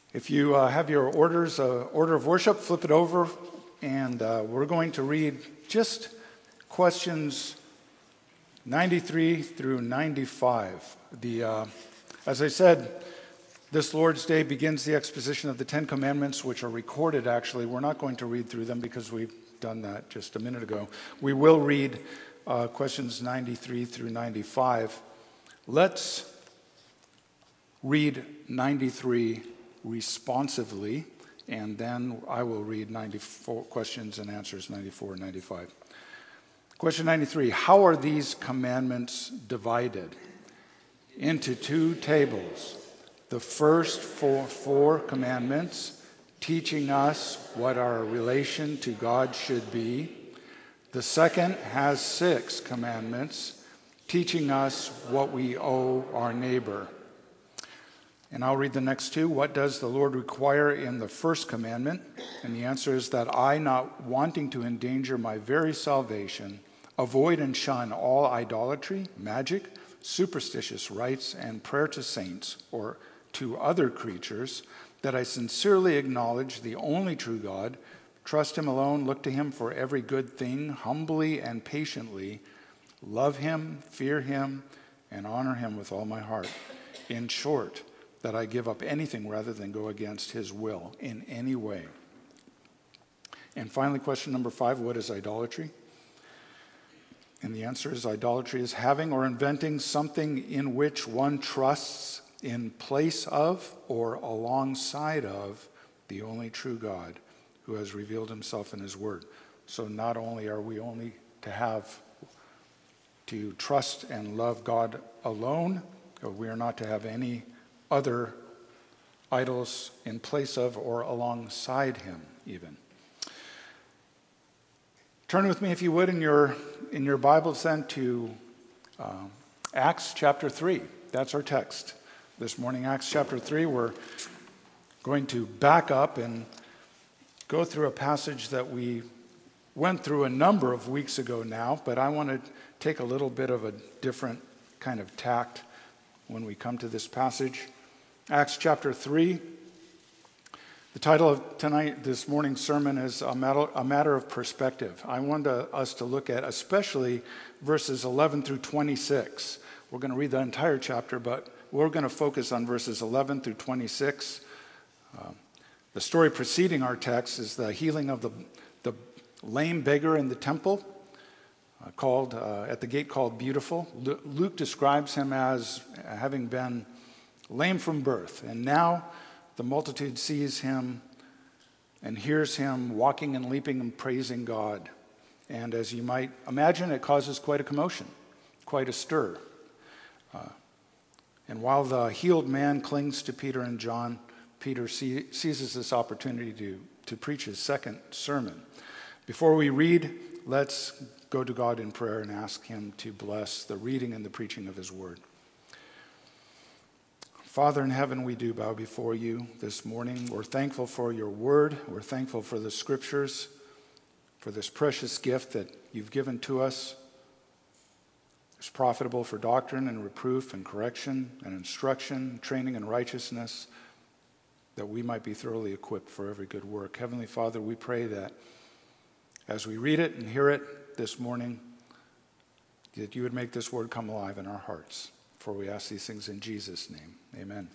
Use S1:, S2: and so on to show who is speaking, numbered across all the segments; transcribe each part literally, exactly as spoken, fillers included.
S1: If you uh, have your orders, uh, order of worship, flip it over, and uh, we're going to read just questions ninety-three through ninety-five. The, uh, as I said, this Lord's Day begins the exposition of the Ten Commandments, which are recorded, actually. We're not going to read through them because we've done that just a minute ago. We will read uh, questions ninety-three through ninety-five. Let's read ninety-three responsively, and then I will read ninety-four questions and answers, ninety-four and ninety-five. Question ninety-three, how are these commandments divided? Into two tables. The first four, four commandments, teaching us what our relation to God should be. The second has six commandments, teaching us what we owe our neighbor. And I'll read the next two. What does the Lord require in the first commandment? And the answer is that I, not wanting to endanger my very salvation, avoid and shun all idolatry, magic, superstitious rites, and prayer to saints or to other creatures, that I sincerely acknowledge the only true God, trust him alone, look to him for every good thing, humbly and patiently, love him, fear him, and honor him with all my heart. In short, that I give up anything rather than go against his will in any way. And finally, question number five, what is idolatry? And the answer is idolatry is having or inventing something in which one trusts in place of or alongside of the only true God who has revealed himself in his word. So not only are we only to have to trust and love God alone, but we are not to have any other idols in place of or alongside him even. Turn with me, if you would, in your in your Bibles then to uh, Acts chapter three. That's our text this morning, Acts chapter three. We're going to back up and go through a passage that we went through a number of weeks ago now, but I want to take a little bit of a different kind of tact when we come to this passage. Acts chapter three. The title of tonight, this morning's sermon is a matter, a matter of perspective. I want to, us to look at especially verses eleven through twenty-six. We're going to read the entire chapter, but we're going to focus on verses eleven through twenty-six. Uh, the story preceding our text is the healing of the, the lame beggar in the temple, uh, called uh, at the gate called Beautiful. Luke describes him as having been lame from birth, and now the multitude sees him and hears him walking and leaping and praising God. And as you might imagine, it causes quite a commotion, quite a stir. Uh, and while the healed man clings to Peter and John, Peter see, seizes this opportunity to, to preach his second sermon. Before we read, let's go to God in prayer and ask him to bless the reading and the preaching of his word. Father in heaven, we do bow before you this morning. We're thankful for your word. We're thankful for the scriptures, for this precious gift that you've given to us. It's profitable for doctrine and reproof and correction and instruction, training in righteousness, that we might be thoroughly equipped for every good work. Heavenly Father, we pray that as we read it and hear it this morning, that you would make this word come alive in our hearts. For we ask these things in Jesus' name. Amen.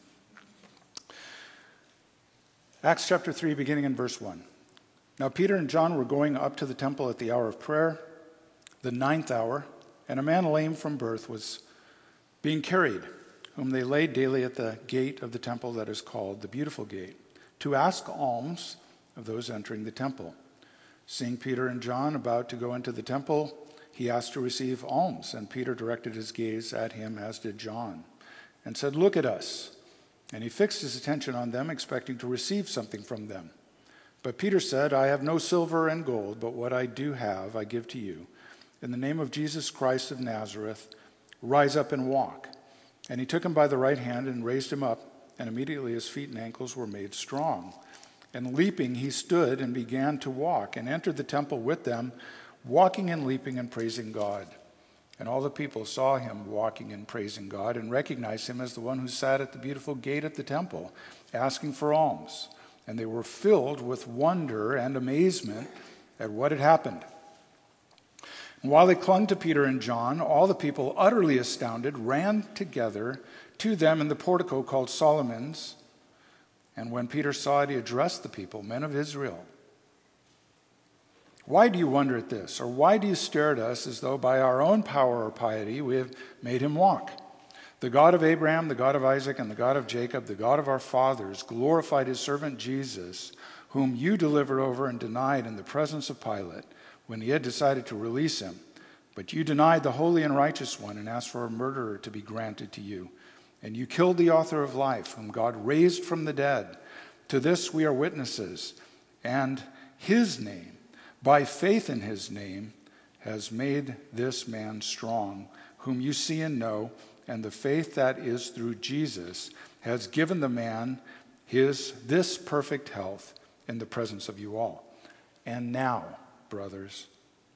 S1: Acts chapter three, beginning in verse one. Now Peter and John were going up to the temple at the hour of prayer, the ninth hour, and a man lame from birth was being carried, whom they laid daily at the gate of the temple that is called the Beautiful Gate, to ask alms of those entering the temple. Seeing Peter and John about to go into the temple, he asked to receive alms, and Peter directed his gaze at him, as did John, and said, "Look at us." And he fixed his attention on them, expecting to receive something from them. But Peter said, "I have no silver and gold, but what I do have I give to you. In the name of Jesus Christ of Nazareth, rise up and walk." And he took him by the right hand and raised him up, and immediately his feet and ankles were made strong. And leaping, he stood and began to walk, and entered the temple with them, walking and leaping and praising God. And all the people saw him walking and praising God and recognized him as the one who sat at the beautiful gate at the temple, asking for alms. And they were filled with wonder and amazement at what had happened. And while they clung to Peter and John, all the people, utterly astounded, ran together to them in the portico called Solomon's. And when Peter saw it, he addressed the people, "Men of Israel, why do you wonder at this? Or why do you stare at us as though by our own power or piety we have made him walk? The God of Abraham, the God of Isaac, and the God of Jacob, the God of our fathers, glorified his servant Jesus, whom you delivered over and denied in the presence of Pilate when he had decided to release him. But you denied the holy and righteous one and asked for a murderer to be granted to you. And you killed the author of life, whom God raised from the dead. To this we are witnesses. And his name, by faith in his name, has made this man strong, whom you see and know, and the faith that is through Jesus has given the man his this perfect health in the presence of you all. And now, brothers,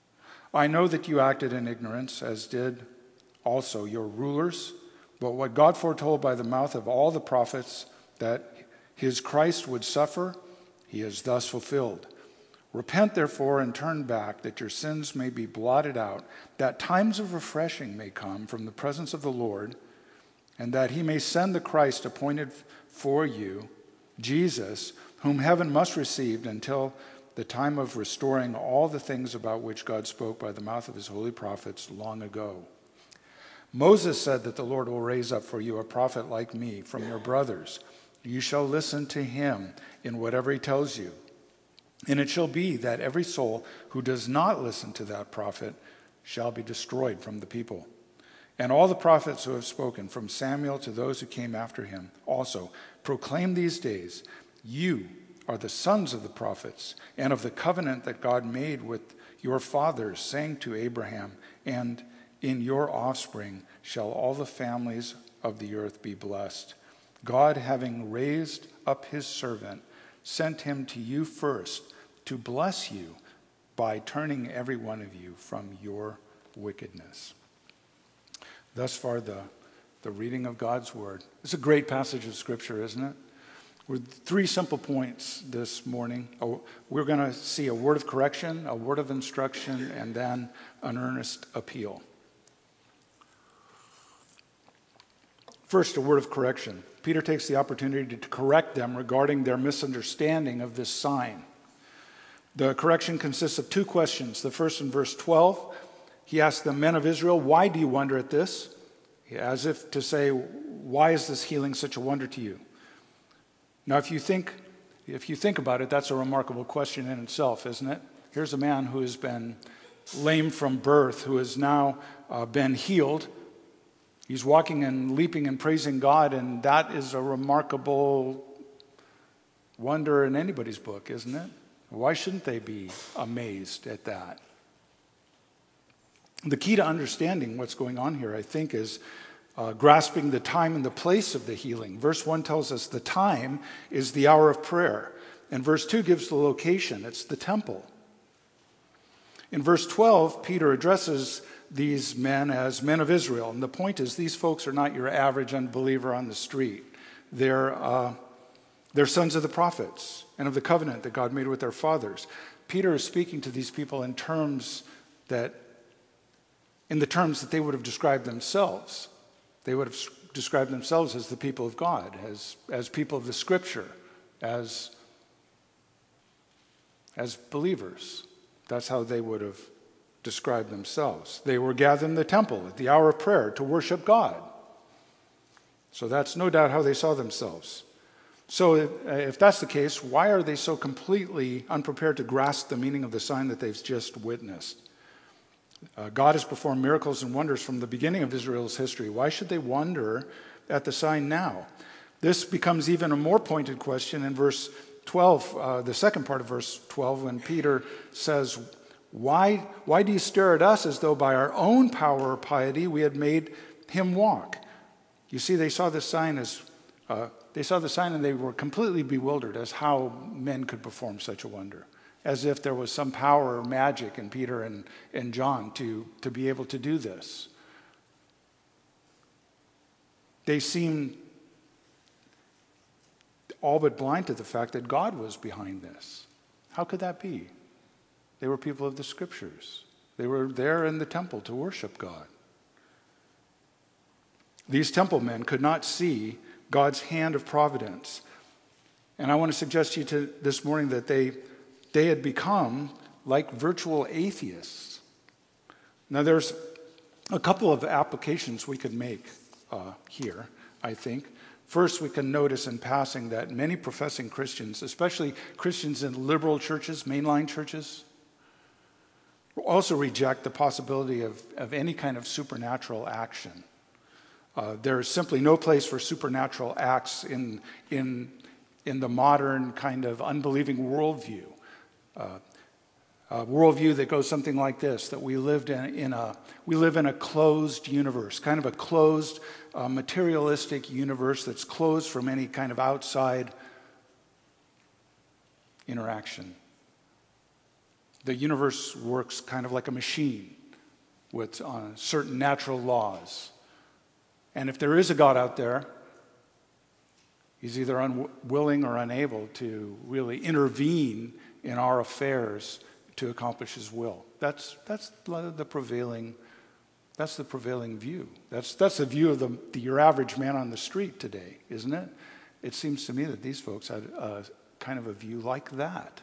S1: I know that you acted in ignorance, as did also your rulers, but what God foretold by the mouth of all the prophets that his Christ would suffer, he has thus fulfilled. Repent, therefore, and turn back, that your sins may be blotted out, that times of refreshing may come from the presence of the Lord, and that he may send the Christ appointed for you, Jesus, whom heaven must receive until the time of restoring all the things about which God spoke by the mouth of his holy prophets long ago. Moses said that the Lord will raise up for you a prophet like me from your brothers. You shall listen to him in whatever he tells you. And it shall be that every soul who does not listen to that prophet shall be destroyed from the people. And all the prophets who have spoken, from Samuel to those who came after him, also proclaim these days, you are the sons of the prophets and of the covenant that God made with your fathers, saying to Abraham, and in your offspring shall all the families of the earth be blessed. God, having raised up his servant, sent him to you first to bless you by turning every one of you from your wickedness." Thus far, the, the reading of God's word. It's a great passage of Scripture, isn't it? With three simple points this morning. Oh, we're going to see a word of correction, a word of instruction, and then an earnest appeal. First, a word of correction. Peter takes the opportunity to correct them regarding their misunderstanding of this sign. The correction consists of two questions. The first in verse twelve, he asks the men of Israel, "Why do you wonder at this?" As if to say, why is this healing such a wonder to you? Now, if you think, if you think about it, that's a remarkable question in itself, isn't it? Here's a man who has been lame from birth, who has now uh, been healed. He's walking and leaping and praising God, and that is a remarkable wonder in anybody's book, isn't it? Why shouldn't they be amazed at that? The key to understanding what's going on here, I think, is uh, grasping the time and the place of the healing. Verse one tells us the time is the hour of prayer, and verse two gives the location. It's the temple. In verse twelve, Peter addresses these men as men of Israel. And the point is, these folks are not your average unbeliever on the street. They're, uh, they're sons of the prophets and of the covenant that God made with their fathers. Peter is speaking to these people in terms that, in the terms that they would have described themselves. They would have described themselves as the people of God, as, as people of the Scripture, as, as believers. That's how they would have described themselves. They were gathered in the temple at the hour of prayer to worship God. So that's no doubt how they saw themselves. So if, if that's the case, why are they so completely unprepared to grasp the meaning of the sign that they've just witnessed? Uh, God has performed miracles and wonders from the beginning of Israel's history. Why should they wonder at the sign now? This becomes even a more pointed question in verse twelve, uh, the second part of verse twelve, when Peter says, Why, why do you stare at us as though by our own power or piety we had made him walk? You see, they saw the sign as uh, they saw the sign and they were completely bewildered as how men could perform such a wonder. as if there was some power or magic in Peter and, and John to, to be able to do this. They seemed all but blind to the fact that God was behind this. How could that be? They were people of the Scriptures. They were there in the temple to worship God. These temple men could not see God's hand of providence. And I want to suggest to you to, this morning that they, they had become like virtual atheists. Now, there's a couple of applications we could make uh, here, I think. First, we can notice in passing that many professing Christians, especially Christians in liberal churches, mainline churches, also reject the possibility of, of any kind of supernatural action. Uh, there is simply no place for supernatural acts in, in, in the modern kind of unbelieving worldview. Uh, a worldview that goes something like this, that we lived in, in a we live in a closed universe, kind of a closed uh, materialistic universe that's closed from any kind of outside interaction. The universe works kind of like a machine with uh, certain natural laws. And if there is a God out there, he's either unwilling or unable to really intervene in our affairs to accomplish his will. That's that's the prevailing that's the prevailing view. That's that's the view of the, the your average man on the street today, isn't it? It seems to me that these folks had a, kind of a view like that.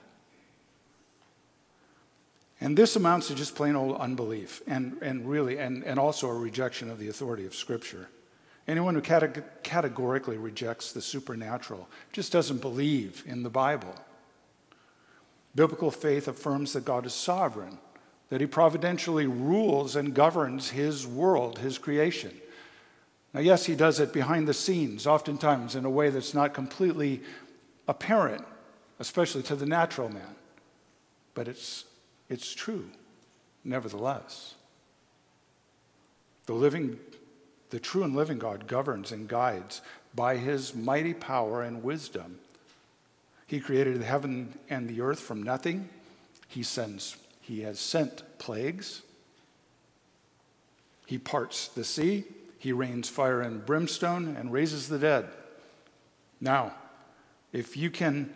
S1: And this amounts to just plain old unbelief, and and really and, and also a rejection of the authority of Scripture. Anyone who cate- categorically rejects the supernatural just doesn't believe in the Bible. Biblical faith affirms that God is sovereign, that he providentially rules and governs his world, his creation. Now, yes, he does it behind the scenes, oftentimes in a way that's not completely apparent, especially to the natural man. But it's, it's true, nevertheless. The living, the true and living God governs and guides by his mighty power and wisdom. He created the heaven and the earth from nothing. He sends, he has sent plagues. He parts the sea. He rains fire and brimstone and raises the dead. Now, if you can,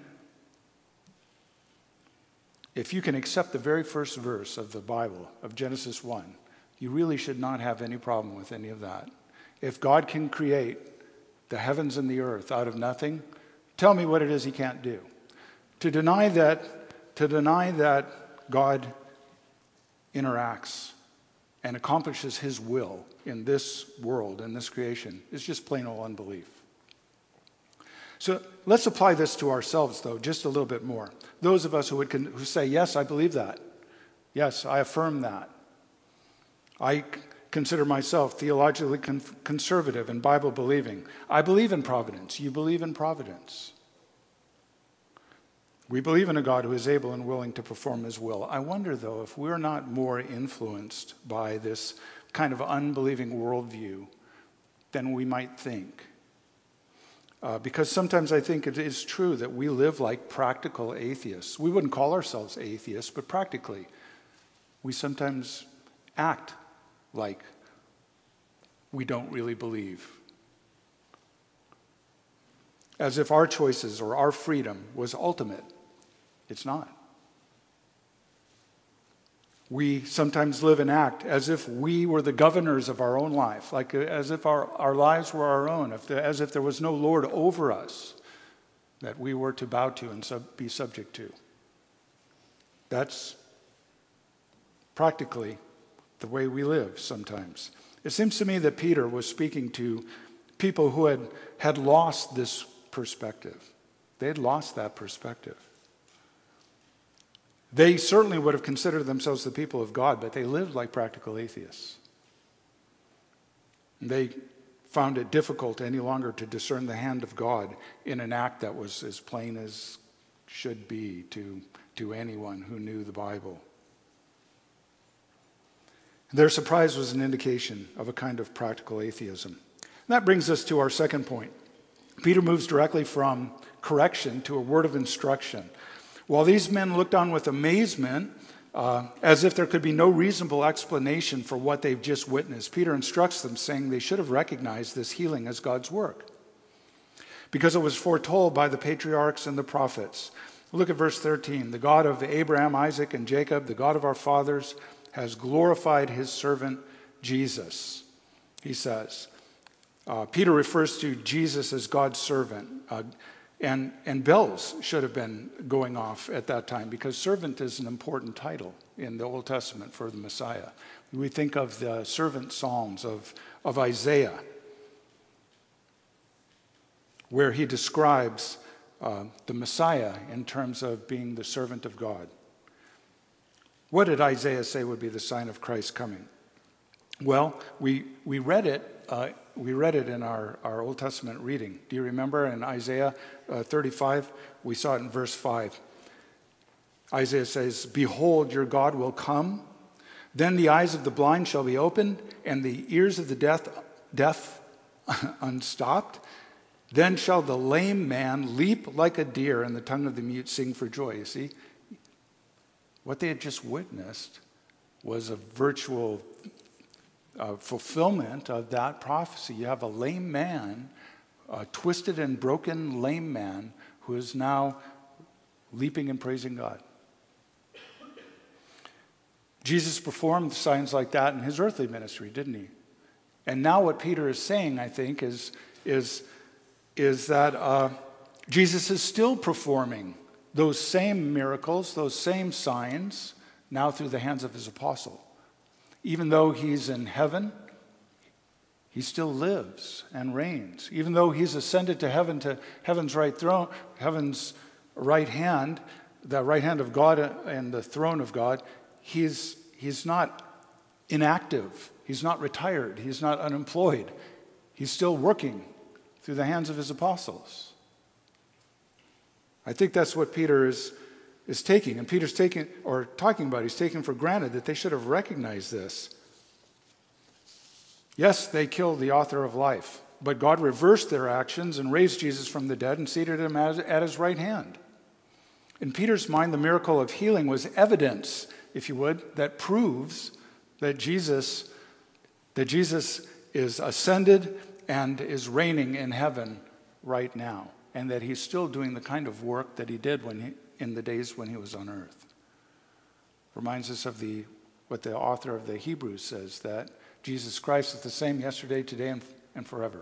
S1: if you can accept the very first verse of the Bible, of Genesis one, you really should not have any problem with any of that. If God can create the heavens and the earth out of nothing, tell me what it is he can't do. To deny that, to deny that God interacts and accomplishes his will in this world, in this creation, is just plain old unbelief. So let's apply this to ourselves, though, just a little bit more. Those of us who would con- who say, yes, I believe that. Yes, I affirm that. I consider myself theologically con- conservative and Bible believing. I believe in providence. You believe in providence. We believe in a God who is able and willing to perform his will. I wonder, though, if we're not more influenced by this kind of unbelieving worldview than we might think. Uh, because sometimes I think it is true that we live like practical atheists. We wouldn't call ourselves atheists, but practically, we sometimes act like we don't really believe. As if our choices or our freedom was ultimate. It's not. We sometimes live and act as if we were the governors of our own life, like as if our, our lives were our own, if the, as if there was no Lord over us that we were to bow to and sub, be subject to. That's practically the way we live sometimes. It seems to me that Peter was speaking to people who had, had lost this perspective. They had lost that perspective. They certainly would have considered themselves the people of God, but they lived like practical atheists. They found it difficult any longer to discern the hand of God in an act that was as plain as should be to, to anyone who knew the Bible. Their surprise was an indication of a kind of practical atheism. And that brings us to our second point. Peter moves directly from correction to a word of instruction. While these men looked on with amazement, uh, as if there could be no reasonable explanation for what they've just witnessed, Peter instructs them, saying they should have recognized this healing as God's work, because it was foretold by the patriarchs and the prophets. Look at verse thirteen. The God of Abraham, Isaac, and Jacob, the God of our fathers, has glorified his servant Jesus, he says. Uh, Peter refers to Jesus as God's servant. Uh, and, and bells should have been going off at that time, because servant is an important title in the Old Testament for the Messiah. We think of the servant psalms of, of Isaiah, where he describes uh, the Messiah in terms of being the servant of God. What did Isaiah say would be the sign of Christ coming? Well, we we read it. Uh, we read it in our, our Old Testament reading. Do you remember in Isaiah uh, thirty-five? We saw it in verse five. Isaiah says, "Behold, your God will come. Then the eyes of the blind shall be opened, and the ears of the deaf, deaf unstopped. Then shall the lame man leap like a deer, and the tongue of the mute sing for joy." You see, what they had just witnessed was a virtual uh, fulfillment of that prophecy. You have a lame man, a twisted and broken lame man, who is now leaping and praising God. Jesus performed signs like that in his earthly ministry, didn't he? And now what Peter is saying, I think, is, is, is that uh, Jesus is still performing those same miracles, those same signs, now through the hands of his apostle. Even though he's in heaven, he still lives and reigns. Even though he's ascended to heaven, to heaven's right throne, heaven's right hand, the right hand of God and the throne of God, he's he's not inactive. He's not retired. He's not unemployed. He's still working through the hands of his apostles. I think that's what Peter is, is taking. And Peter's taking, or talking about, he's taking for granted that they should have recognized this. Yes, they killed the author of life, but God reversed their actions and raised Jesus from the dead and seated him at, at his right hand. In Peter's mind, the miracle of healing was evidence, if you would, that proves that Jesus, that Jesus is ascended and is reigning in heaven right now, and that he's still doing the kind of work that he did when he, in the days when he was on earth. Reminds us of the what the author of the Hebrews says, that Jesus Christ is the same yesterday, today, and, and forever.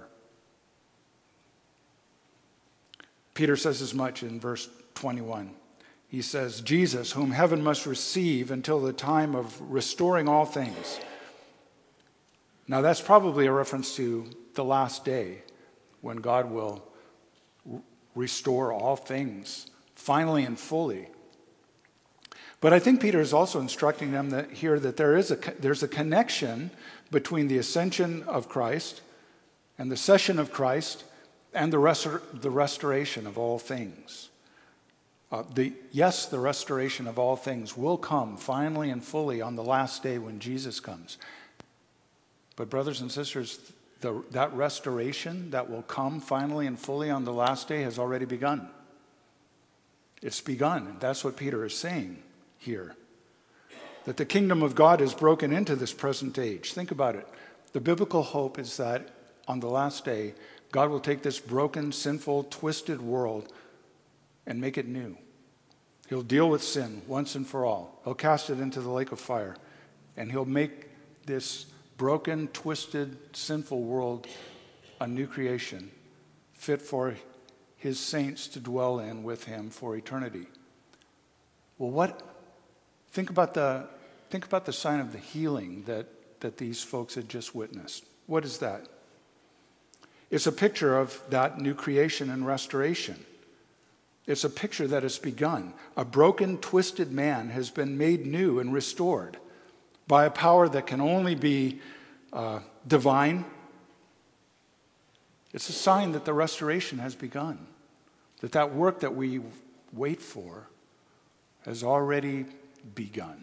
S1: Peter says as much in verse twenty-one. He says, Jesus, whom heaven must receive until the time of restoring all things. Now that's probably a reference to the last day, when God will restore all things finally and fully. But I think Peter is also instructing them that here that there is a there's a connection between the ascension of Christ and the session of Christ and the restor- the restoration of all things. Uh, the yes, the restoration of all things will come finally and fully on the last day when Jesus comes. But brothers and sisters, the, that restoration that will come finally and fully on the last day has already begun. It's begun. That's what Peter is saying here. That the kingdom of God is broken into this present age. Think about it. The biblical hope is that on the last day, God will take this broken, sinful, twisted world and make it new. He'll deal with sin once and for all. He'll cast it into the lake of fire. And he'll make this broken, twisted, sinful world a new creation, fit for his saints to dwell in with him for eternity. Well, what? Think about the think about the sign of the healing that, that these folks had just witnessed. What is that? It's a picture of that new creation and restoration. It's a picture that has begun. A broken, twisted man has been made new and restored by a power that can only be uh, divine. It's a sign that the restoration has begun, that that work that we wait for has already begun.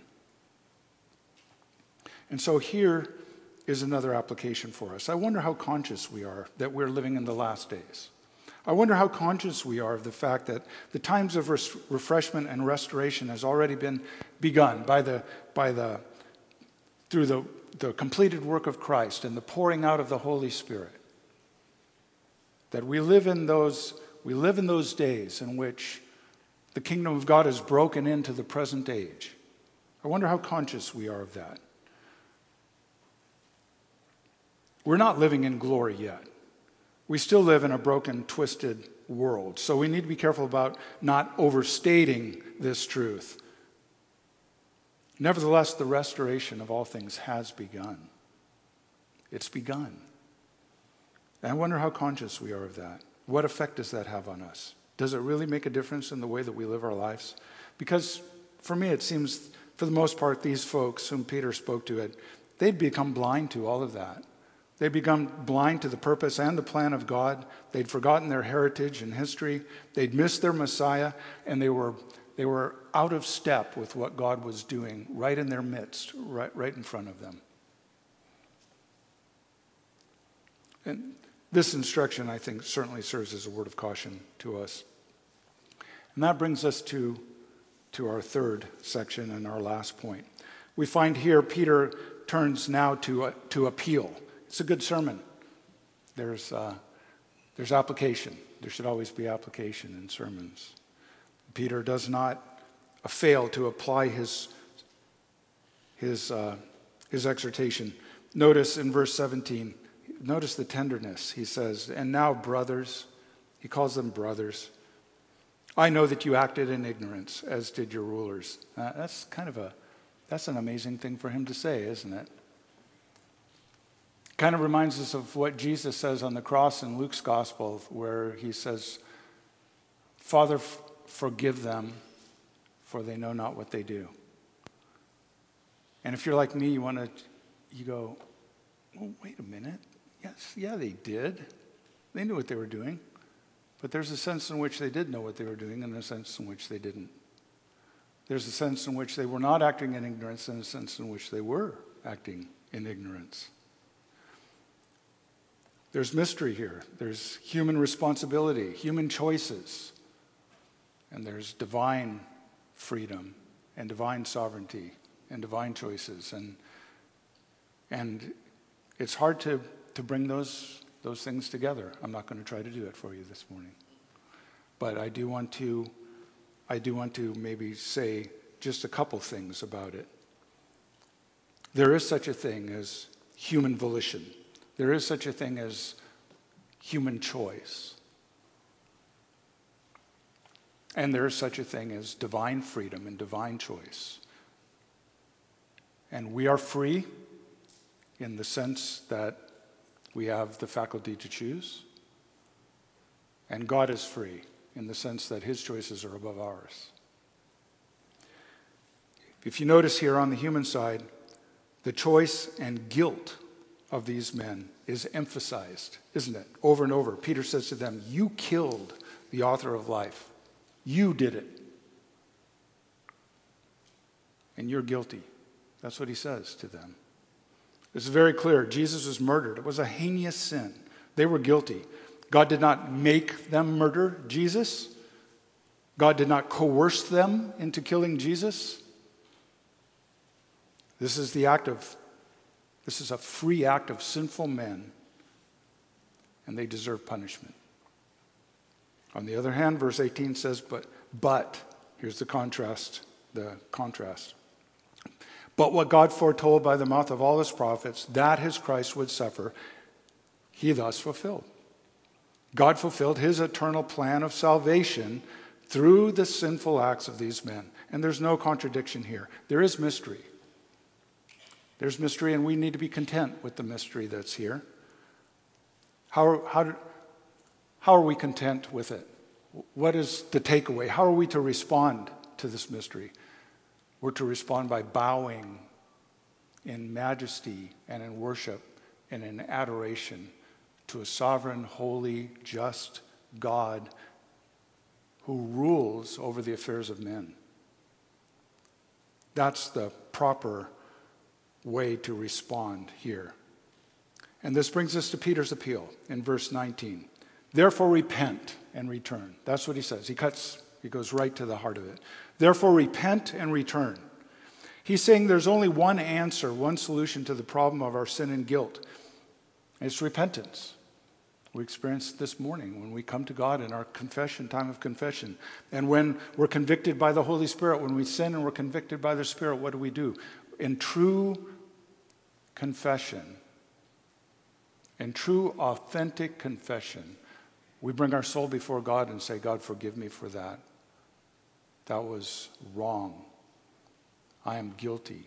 S1: And so here is another application for us. I wonder how conscious we are that we're living in the last days. I wonder how conscious we are of the fact that the times of res- refreshment and restoration has already been begun by the, by the, through the, the completed work of Christ and the pouring out of the Holy Spirit. That we live in those, we live in those days in which the kingdom of God is broken into the present age. I wonder how conscious we are of that. We're not living in glory yet. We still live in a broken, twisted world. So we need to be careful about not overstating this truth. Nevertheless, the restoration of all things has begun. It's begun. And I wonder how conscious we are of that. What effect does that have on us? Does it really make a difference in the way that we live our lives? Because for me, it seems, for the most part, these folks whom Peter spoke to, it, they'd become blind to all of that. They'd become blind to the purpose and the plan of God. They'd forgotten their heritage and history. They'd missed their Messiah, and they were they were out of step with what God was doing right in their midst, right, right in front of them. And this instruction, I think, certainly serves as a word of caution to us. And that brings us to, to our third section and our last point. We find here Peter turns now to, uh, to appeal. It's a good sermon. There's, uh, there's application. There should always be application in sermons. Peter does not uh, fail to apply his, his, uh, his exhortation. Notice in verse seventeen, notice the tenderness. He says, and now brothers, he calls them brothers, I know that you acted in ignorance, as did your rulers. Uh, that's kind of a, that's an amazing thing for him to say, isn't it? Kind of reminds us of what Jesus says on the cross in Luke's gospel, where he says, Father, f- forgive them, for they know not what they do. And if you're like me, you want to, you go, well, wait a minute. Yes, yeah, they did. They knew what they were doing. But there's a sense in which they did know what they were doing and a sense in which they didn't. There's a sense in which they were not acting in ignorance and a sense in which they were acting in ignorance. There's mystery here. There's human responsibility, human choices, and there's divine freedom and divine sovereignty and divine choices. And, and it's hard to, to bring those, those things together. I'm not going to try to do it for you this morning. But I do want to, I do want to maybe say just a couple things about it. There is such a thing as human volition. There is such a thing as human choice. And there is such a thing as divine freedom and divine choice. And we are free in the sense that we have the faculty to choose. And God is free in the sense that his choices are above ours. If you notice here on the human side, the choice and guilt of these men is emphasized, isn't it? Over and over. Peter says to them, you killed the author of life. You did it. And you're guilty. That's what he says to them. It's very clear. Jesus was murdered. It was a heinous sin. They were guilty. God did not make them murder Jesus. God did not coerce them into killing Jesus. This is the act of This is a free act of sinful men, and they deserve punishment. On the other hand, verse eighteen says, but, but, here's the contrast, the contrast. But what God foretold by the mouth of all his prophets, that his Christ would suffer, he thus fulfilled. God fulfilled his eternal plan of salvation through the sinful acts of these men. And there's no contradiction here. There is mystery. There's mystery, and we need to be content with the mystery that's here. How, how, how are we content with it? What is the takeaway? How are we to respond to this mystery? We're to respond by bowing in majesty and in worship and in adoration to a sovereign, holy, just God who rules over the affairs of men. That's the proper way to respond here. And this brings us to Peter's appeal in verse nineteen. Therefore repent and return. That's what he says. He cuts, he goes right to the heart of it. Therefore repent and return. He's saying there's only one answer, one solution to the problem of our sin and guilt. It's repentance. We experienced this morning when we come to God in our confession, time of confession. And when we're convicted by the Holy Spirit, when we sin and we're convicted by the Spirit, what do we do? In true confession, in true authentic confession, we bring our soul before God and say, God, forgive me for that. That was wrong. I am guilty.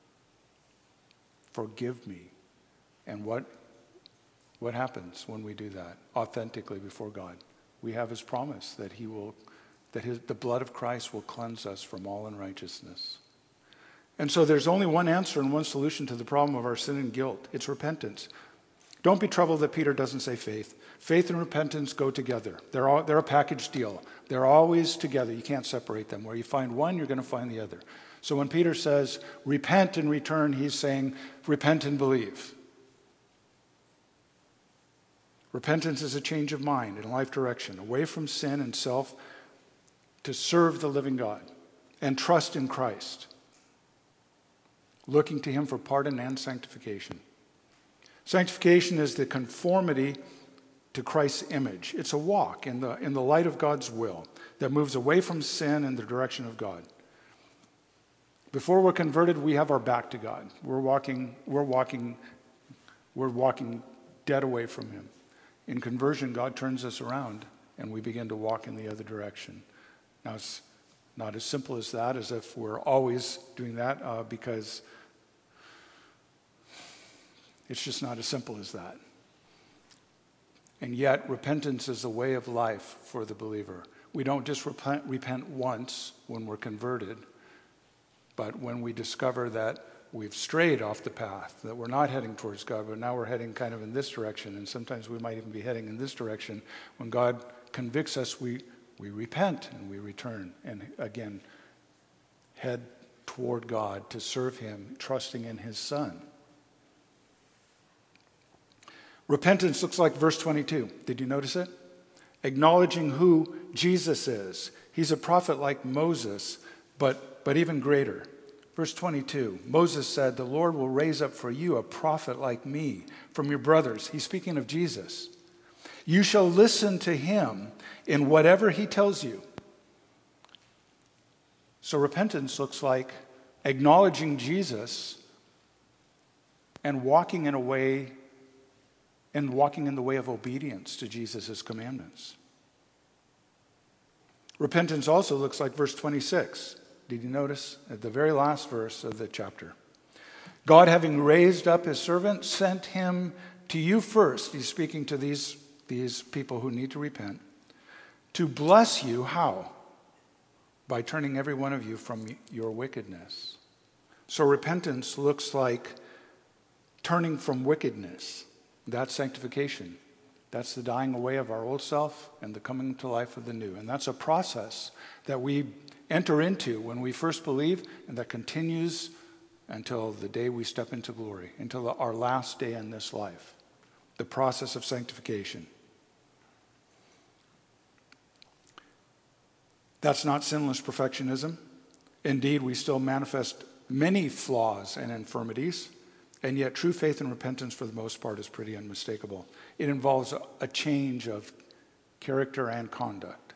S1: Forgive me. And what, what happens when we do that authentically before God? We have his promise that he will, that his, the blood of Christ will cleanse us from all unrighteousness. And so there's only one answer and one solution to the problem of our sin and guilt. It's repentance. Don't be troubled that Peter doesn't say faith. Faith and repentance go together. They're, all, they're a package deal. They're always together. You can't separate them. Where you find one, you're going to find the other. So when Peter says, repent and return, he's saying, repent and believe. Repentance is a change of mind and life direction, away from sin and self to serve the living God and trust in Christ, looking to him for pardon and sanctification. Sanctification is the conformity to Christ's image. It's a walk in the, in the light of God's will that moves away from sin in the direction of God. Before we're converted, we have our back to God. We're walking, we're walking, we're walking dead away from him. In conversion, God turns us around and we begin to walk in the other direction. Now, it's not as simple as that, as if we're always doing that, uh, because it's just not as simple as that. And yet, repentance is a way of life for the believer. We don't just repent, repent once when we're converted, but when we discover that we've strayed off the path, that we're not heading towards God, but now we're heading kind of in this direction, and sometimes we might even be heading in this direction. When God convicts us, we, we repent and we return, and again, head toward God to serve him, trusting in his Son. Repentance looks like verse twenty-two. Did you notice it? Acknowledging who Jesus is. He's a prophet like Moses, but, but even greater. Verse twenty-two, Moses said, the Lord will raise up for you a prophet like me from your brothers. He's speaking of Jesus. You shall listen to him in whatever he tells you. So repentance looks like acknowledging Jesus and walking in a way and walking in the way of obedience to Jesus' commandments. Repentance also looks like verse twenty-six. Did you notice? At the very last verse of the chapter. God, having raised up his servant, sent him to you first. He's speaking to these, these people who need to repent. To bless you, how? By turning every one of you from your wickedness. So repentance looks like turning from wickedness. That's sanctification. That's the dying away of our old self and the coming to life of the new. And that's a process that we enter into when we first believe, and that continues until the day we step into glory, until our last day in this life. The process of sanctification. That's not sinless perfectionism. Indeed, we still manifest many flaws and infirmities. And yet true faith and repentance for the most part is pretty unmistakable. It involves a, a change of character and conduct.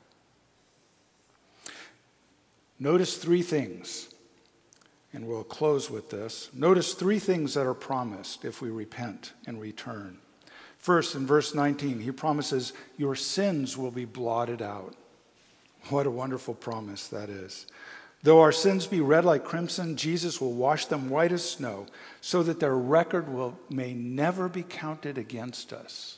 S1: Notice three things, and we'll close with this. Notice three things that are promised if we repent and return. First, in verse nineteen, he promises your sins will be blotted out. What a wonderful promise that is. Though our sins be red like crimson, Jesus will wash them white as snow, so that their record will may never be counted against us.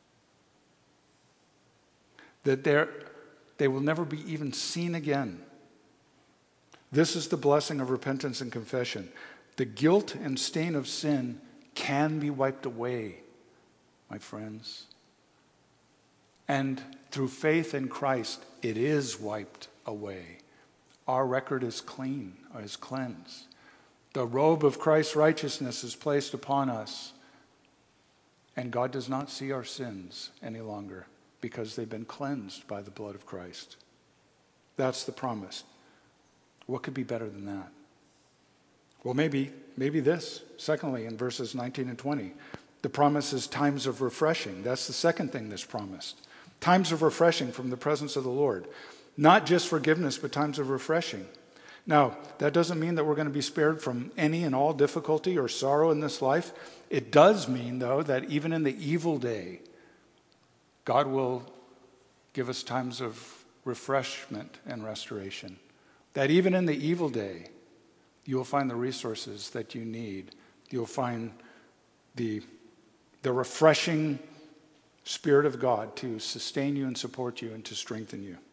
S1: That they will never be even seen again. This is the blessing of repentance and confession. The guilt and stain of sin can be wiped away, my friends. And through faith in Christ, it is wiped away. Our record is clean, is cleansed. The robe of Christ's righteousness is placed upon us, and God does not see our sins any longer. because they've been cleansed by the blood of Christ. That's the promise. What could be better than that? Well, maybe, maybe this. Secondly, in verses nineteen and twenty, the promise is times of refreshing. That's the second thing that's promised. Times of refreshing from the presence of the Lord. Not just forgiveness, but times of refreshing. Now, that doesn't mean that we're going to be spared from any and all difficulty or sorrow in this life. It does mean, though, that even in the evil day, God will give us times of refreshment and restoration. That even in the evil day, you will find the resources that you need. You'll find the, the refreshing Spirit of God to sustain you and support you and to strengthen you.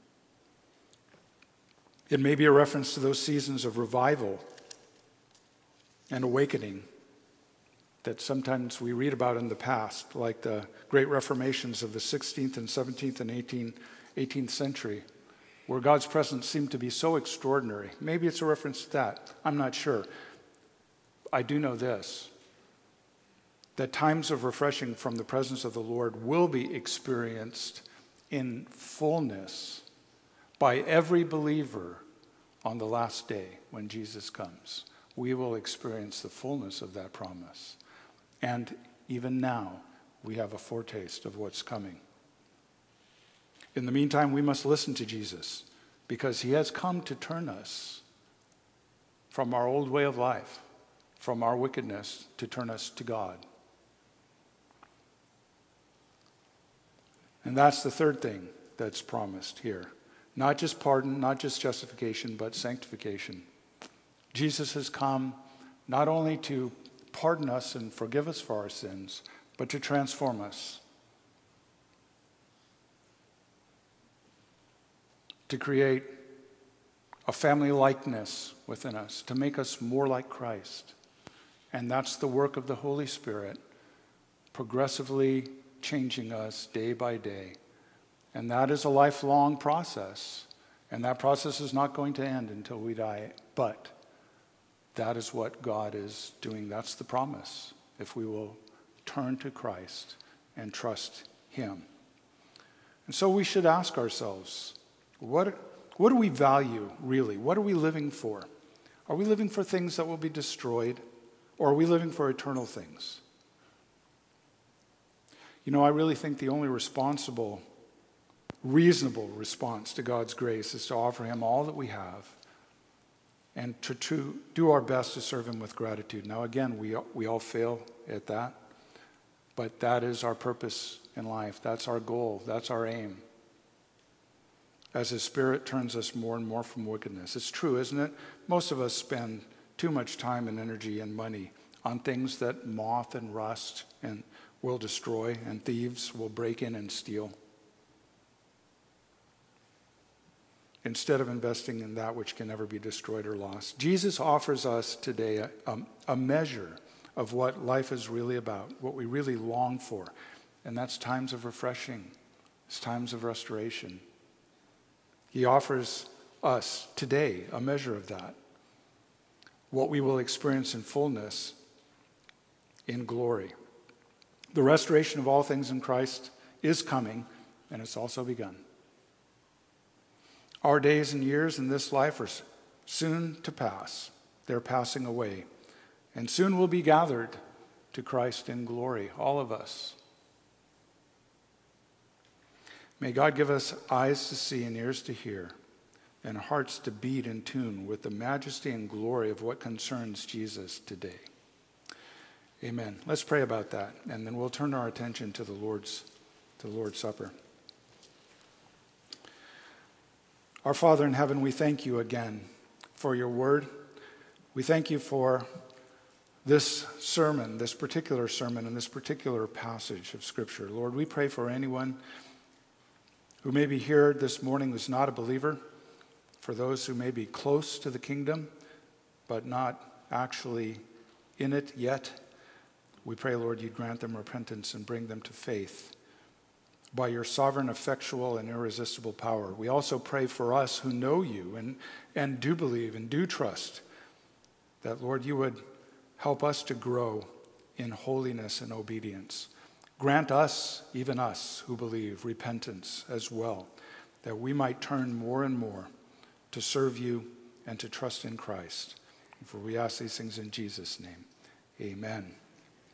S1: It may be a reference to those seasons of revival and awakening that sometimes we read about in the past, like the great reformations of the sixteenth and seventeenth and eighteenth century, where God's presence seemed to be so extraordinary. Maybe it's a reference to that. I'm not sure. I do know this, that times of refreshing from the presence of the Lord will be experienced in fullness by every believer on the last day when Jesus comes. We will experience the fullness of that promise. And even now, we have a foretaste of what's coming. In the meantime, we must listen to Jesus because he has come to turn us from our old way of life, from our wickedness, to turn us to God. And that's the third thing that's promised here. Not just pardon, not just justification, but sanctification. Jesus has come not only to pardon us and forgive us for our sins, but to transform us. To create a family likeness within us, to make us more like Christ. And that's the work of the Holy Spirit, progressively changing us day by day. And that is a lifelong process. And that process is not going to end until we die. But that is what God is doing. That's the promise, if we will turn to Christ and trust him. And so we should ask ourselves, what, what do we value really? What are we living for? Are we living for things that will be destroyed? Or are we living for eternal things? You know, I really think the only responsible reasonable response to God's grace is to offer him all that we have and to, to do our best to serve him with gratitude. Now, again, we, we all fail at that, but that is our purpose in life. That's our goal. That's our aim. As his Spirit turns us more and more from wickedness. It's true, isn't it? Most of us spend too much time and energy and money on things that moth and rust and will destroy, and thieves will break in and steal, instead of investing in that which can never be destroyed or lost. Jesus offers us today a, a, a measure of what life is really about, what we really long for. And that's times of refreshing. It's times of restoration. He offers us today a measure of that. What we will experience in fullness in glory. The restoration of all things in Christ is coming, and it's also begun. Our days and years in this life are soon to pass. They're passing away. And soon we'll be gathered to Christ in glory, all of us. May God give us eyes to see and ears to hear and hearts to beat in tune with the majesty and glory of what concerns Jesus today. Amen. Let's pray about that, and then we'll turn our attention to the Lord's, to the Lord's Supper. Our Father in heaven, we thank you again for your word. We thank you for this sermon, this particular sermon, and this particular passage of Scripture. Lord, we pray for anyone who may be here this morning who's not a believer, for those who may be close to the kingdom, but not actually in it yet. We pray, Lord, you'd grant them repentance and bring them to faith by your sovereign, effectual, and irresistible power. We also pray for us who know you and, and do believe and do trust that, Lord, you would help us to grow in holiness and obedience. Grant us, even us who believe, repentance as well, that we might turn more and more to serve you and to trust in Christ. For we ask these things in Jesus' name. Amen.